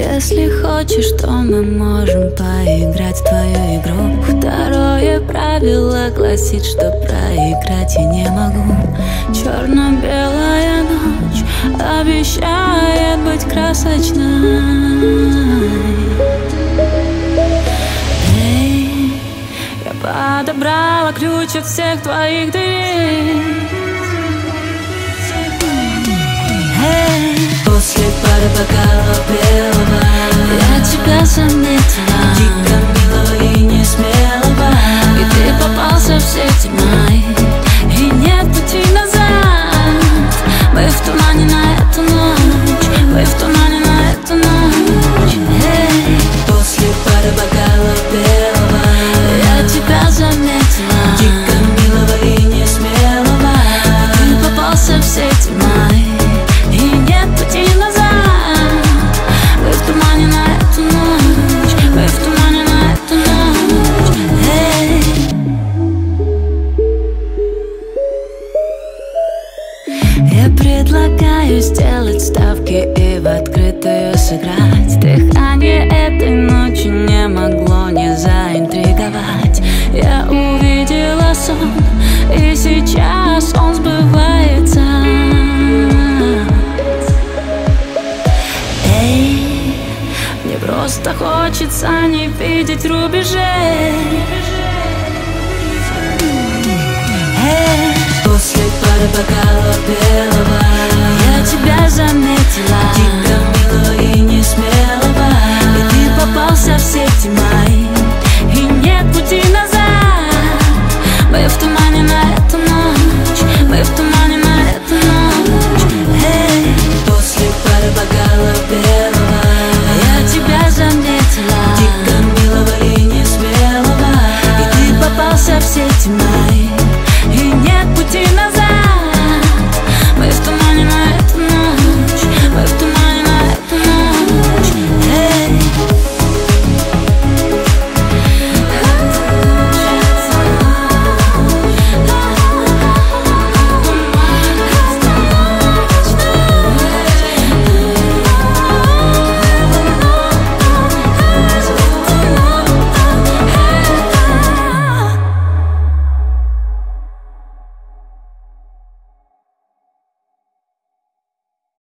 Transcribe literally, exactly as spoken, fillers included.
Если хочешь, то мы можем поиграть в твою игру. Второе правило гласит, что проиграть я не могу. Черно-белая ночь обещает быть красочной. Эй, я подобрала ключ от всех твоих дверей. После пары бокала белого я тебя заметила, дико милого и несмелого. И ты попался в сети мои, и нет пути назад. Мы в тумане на эту ночь, мы в тумане на эту ночь. Эй, после пары бокала белого я тебя заметила, дико милого и несмелого. И ты попался в сети мои, и нет пути назад. Мы в тумане на эту ночь, мы в тумане на эту ночь. Эй. Я предлагаю сделать ставки и в открытую сыграть. Дыхание этой ночи не могло не заинтриговать. Я увидела сон, и сейчас он сбывается. Мне просто хочется не видеть рубежей. Эй, после пары бокала белого